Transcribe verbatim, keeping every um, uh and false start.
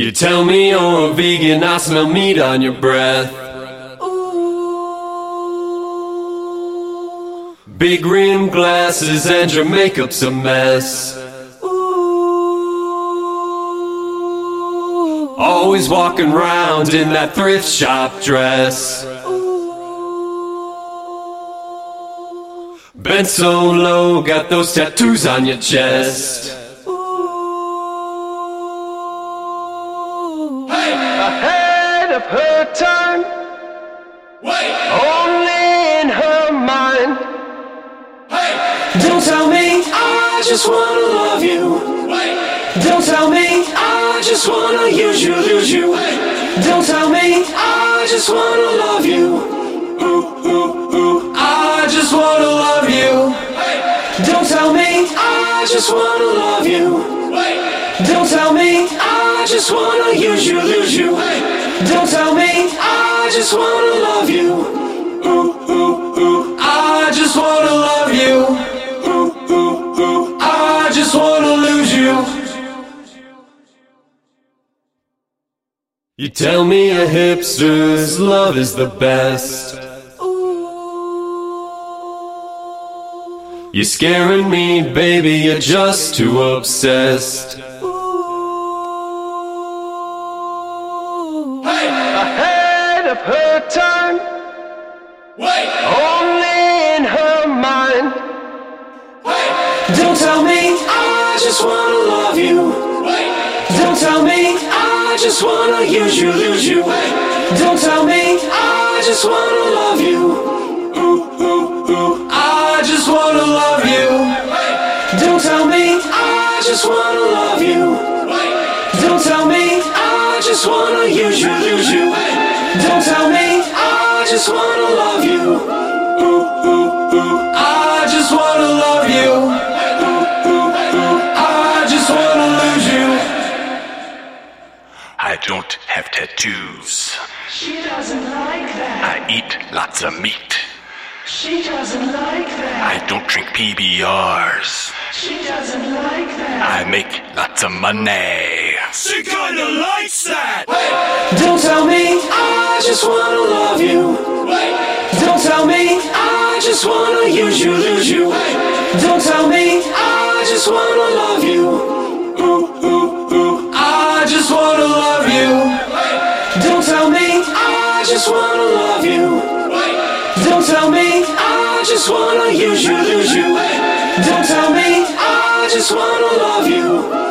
You tell me you're a vegan, I smell meat on your breath. Ooh. Big rim glasses and your makeup's a mess. Ooh. Always walking round in that thrift shop dress. Ooh. Bent so low, got those tattoos on your chest. Ahead of her time. Wait. Only in her mind. Hey. Don't tell me I just wanna love you. Wait. Don't tell me I just wanna use you, lose you. Hey. Don't tell me I just wanna love you. Ooh, ooh, ooh. I just wanna love you. Hey. Don't tell me I just wanna love you. Wait. Don't tell me I just wanna use you, lose you. Don't tell me I just wanna love you. Ooh, ooh, ooh. I just wanna love you. Ooh, ooh, ooh. I just wanna lose you. You tell me a hipster's love is the best. You're scaring me, baby, you're just too obsessed. Ahead of her time. Wait. Only in her mind. Wait. Don't tell me I just wanna love you. Wait. Don't tell me I just wanna use you, lose you. Wait. Don't tell me I just wanna love you. Ooh, ooh, ooh. I just wanna love you. Wait. Don't tell me I just wanna love you. Wait. Don't tell me I just wanna use you, lose you. Don't tell me I just wanna love you. Ooh, ooh, ooh. I just wanna love you. Ooh, ooh, ooh. I just wanna lose you. I don't have tattoos. She doesn't like that. I eat lots of meat. She doesn't like that. I don't drink P B Rs. She doesn't like that. I make lots of money. She kinda likes that. Wait. Don't tell me I just wanna love you. Wait. Don't tell me I just wanna use you, lose you. Wait. Don't tell me I just wanna love you. Ooh, ooh, ooh. I just wanna love you. Wait. Don't tell me I just wanna love you. Wait. Don't tell me I just wanna use you, lose you. Wait. Don't tell me I just wanna love you.